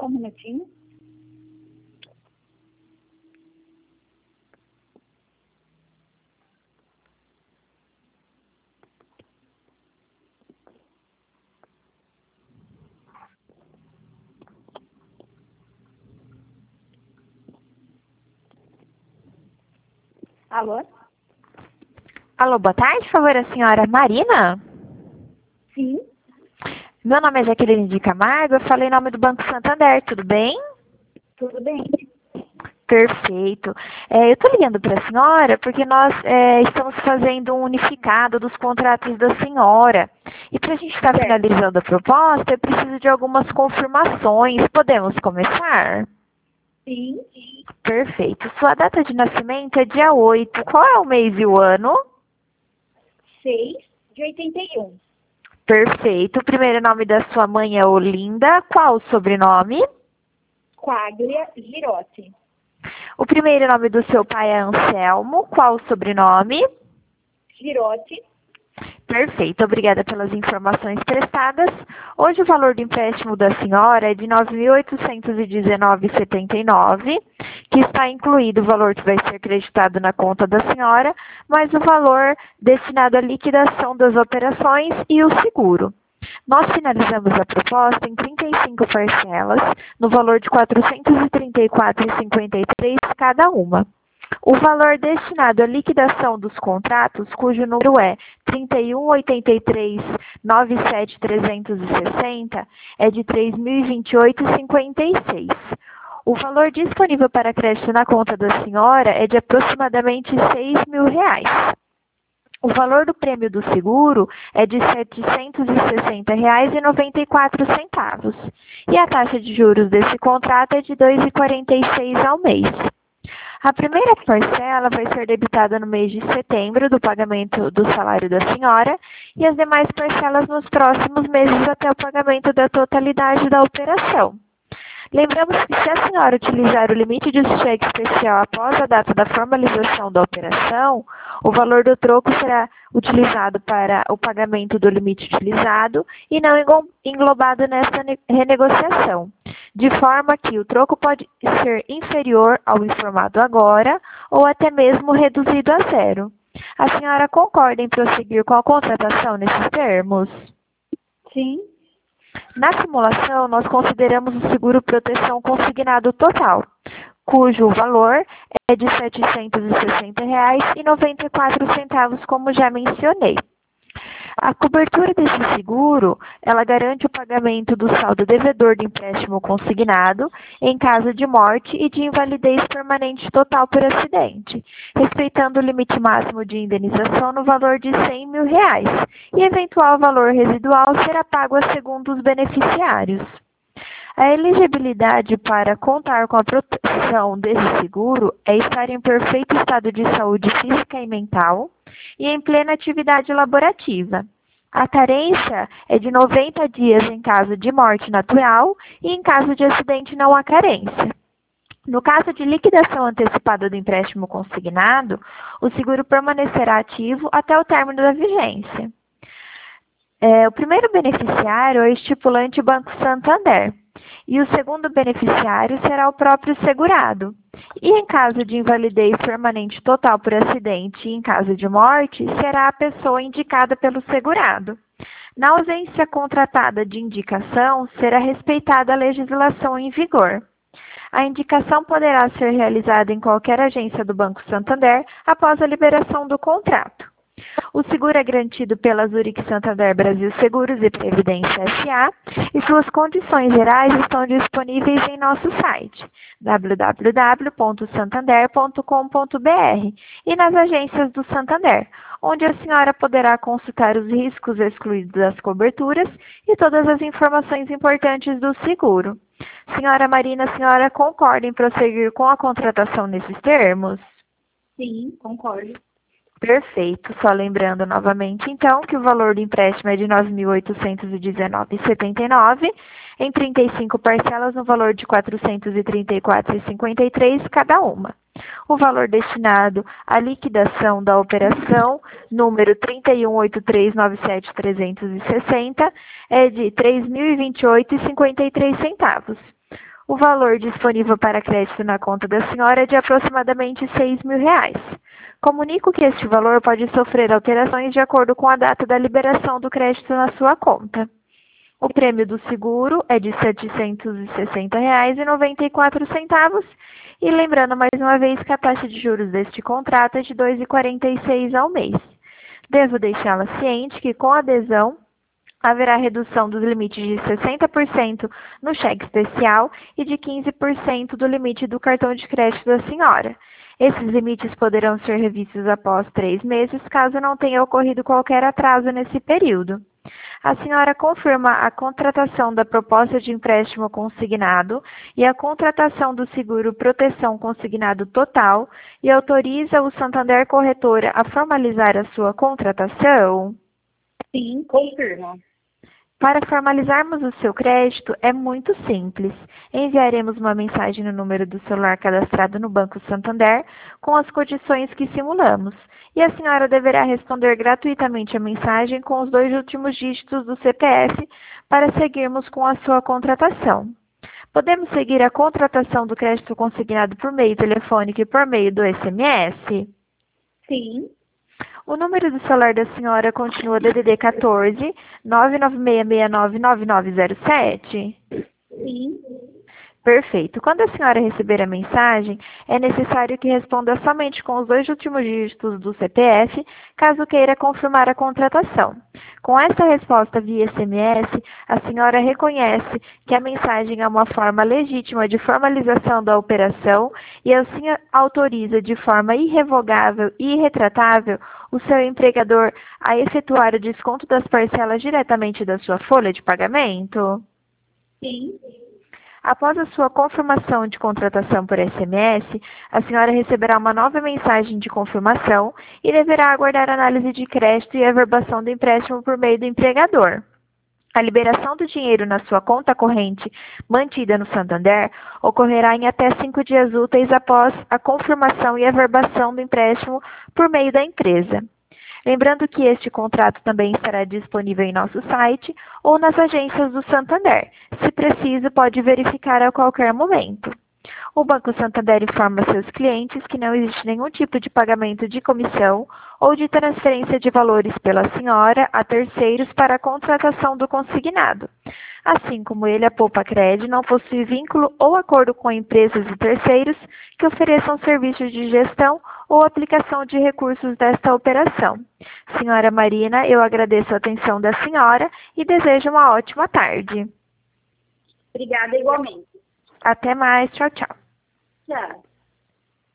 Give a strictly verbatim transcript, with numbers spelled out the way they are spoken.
Só um minutinho. Alô? Alô, boa tarde, por favor, a senhora Marina? Sim. Meu nome é Jaqueline de Camargo, eu falei em nome do Banco Santander, tudo bem? Tudo bem. Perfeito. É, eu estou ligando para a senhora porque nós é, estamos fazendo um unificado dos contratos da senhora. E para a gente estar Certo. finalizando a proposta, eu preciso de algumas confirmações. Podemos começar? Sim. Perfeito. Sua data de nascimento é dia oito. Qual é o mês e o ano? seis de oitenta e um. Perfeito. O primeiro nome da sua mãe é Olinda. Qual o sobrenome? Quaglia Girotti. O primeiro nome do seu pai é Anselmo. Qual o sobrenome? Girotti. Perfeito. Obrigada pelas informações prestadas. Hoje o valor do empréstimo da senhora é de nove mil oitocentos e dezenove reais e setenta e nove centavos, que está incluído o valor que vai ser acreditado na conta da senhora, mais o valor destinado à liquidação das operações e o seguro. Nós finalizamos a proposta em trinta e cinco parcelas, no valor de quatrocentos e trinta e quatro reais e cinquenta e três centavos cada uma. O valor destinado à liquidação dos contratos, cujo número é trinta e um, oitenta e três, noventa e sete, trezentos e sessenta, é de três mil e vinte e oito reais e cinquenta e seis centavos. O valor disponível para crédito na conta da senhora é de aproximadamente seis mil reais. O valor do prêmio do seguro é de setecentos e sessenta reais e noventa e quatro centavos. E a taxa de juros desse contrato é de dois vírgula quarenta e seis ao mês. A primeira parcela vai ser debitada no mês de setembro do pagamento do salário da senhora e as demais parcelas nos próximos meses até o pagamento da totalidade da operação. Lembramos que se a senhora utilizar o limite de cheque especial após a data da formalização da operação, o valor do troco será utilizado para o pagamento do limite utilizado e não englobado nesta renegociação, de forma que o troco pode ser inferior ao informado agora ou até mesmo reduzido a zero. A senhora concorda em prosseguir com a contratação nesses termos? Sim. Na simulação, nós consideramos o seguro proteção consignado total, cujo valor é de setecentos e sessenta reais e noventa e quatro centavos, como já mencionei. A cobertura desse seguro, ela garante o pagamento do saldo devedor do empréstimo consignado em caso de morte e de invalidez permanente total por acidente, respeitando o limite máximo de indenização no valor de cem mil reais, e eventual valor residual será pago a segundo os beneficiários. A elegibilidade para contar com a proteção desse seguro é estar em perfeito estado de saúde física e mental e em plena atividade laborativa. A carência é de noventa dias em caso de morte natural e em caso de acidente não há carência. No caso de liquidação antecipada do empréstimo consignado, o seguro permanecerá ativo até o término da vigência. É, o primeiro beneficiário é o estipulante Banco Santander e o segundo beneficiário será o próprio segurado. E em caso de invalidez permanente total por acidente e em caso de morte, será a pessoa indicada pelo segurado. Na ausência contratada de indicação, será respeitada a legislação em vigor. A indicação poderá ser realizada em qualquer agência do Banco Santander após a liberação do contrato. O seguro é garantido pela Zurich Santander Brasil Seguros e Previdência S A e suas condições gerais estão disponíveis em nosso site w w w ponto santander ponto com ponto b r e nas agências do Santander, onde a senhora poderá consultar os riscos excluídos das coberturas e todas as informações importantes do seguro. Senhora Marina, a senhora concorda em prosseguir com a contratação nesses termos? Sim, concordo. Perfeito. Só lembrando novamente, então, que o valor do empréstimo é de nove mil oitocentos e dezenove reais e setenta e nove centavos, em trinta e cinco parcelas no valor de quatrocentos e trinta e quatro reais e cinquenta e três centavos cada uma. O valor destinado à liquidação da operação número trinta e um, oitenta e três, noventa e sete, trezentos e sessenta é de três mil e vinte e oito reais e cinquenta e três centavos. O valor disponível para crédito na conta da senhora é de aproximadamente seis mil reais. Comunico que este valor pode sofrer alterações de acordo com a data da liberação do crédito na sua conta. O prêmio do seguro é de setecentos e sessenta reais e noventa e quatro centavos. E lembrando mais uma vez que a taxa de juros deste contrato é de dois vírgula quarenta e seis ao mês. Devo deixá-la ciente que com a adesão haverá redução dos limites de sessenta por cento no cheque especial e de quinze por cento do limite do cartão de crédito da senhora. Esses limites poderão ser revistos após três meses, caso não tenha ocorrido qualquer atraso nesse período. A senhora confirma a contratação da proposta de empréstimo consignado e a contratação do seguro proteção consignado total e autoriza o Santander Corretora a formalizar a sua contratação? Sim, confirmo. Para formalizarmos o seu crédito, é muito simples. Enviaremos uma mensagem no número do celular cadastrado no Banco Santander com as condições que simulamos. E a senhora deverá responder gratuitamente a mensagem com os dois últimos dígitos do C P F para seguirmos com a sua contratação. Podemos seguir a contratação do crédito consignado por meio telefônico e por meio do S M S? Sim. O número do celular da senhora continua D D D quatorze, nove nove seis seis nove nove nove zero sete? Sim. Perfeito. Quando a senhora receber a mensagem, é necessário que responda somente com os dois últimos dígitos do C P F, caso queira confirmar a contratação. Com essa resposta via S M S, a senhora reconhece que a mensagem é uma forma legítima de formalização da operação e assim autoriza de forma irrevogável e irretratável o seu empregador a efetuar o desconto das parcelas diretamente da sua folha de pagamento? Sim. Após a sua confirmação de contratação por S M S, a senhora receberá uma nova mensagem de confirmação e deverá aguardar a análise de crédito e averbação do empréstimo por meio do empregador. A liberação do dinheiro na sua conta corrente mantida no Santander ocorrerá em até cinco dias úteis após a confirmação e averbação do empréstimo por meio da empresa. Lembrando que este contrato também estará disponível em nosso site ou nas agências do Santander. Se preciso, pode verificar a qualquer momento. O Banco Santander informa seus clientes que não existe nenhum tipo de pagamento de comissão ou de transferência de valores pela senhora a terceiros para a contratação do consignado. Assim como ele, a Poupa Cred não possui vínculo ou acordo com empresas e terceiros que ofereçam serviços de gestão ou aplicação de recursos desta operação. Senhora Marina, eu agradeço a atenção da senhora e desejo uma ótima tarde. Obrigada igualmente. Até mais. Tchau, tchau. Tchau.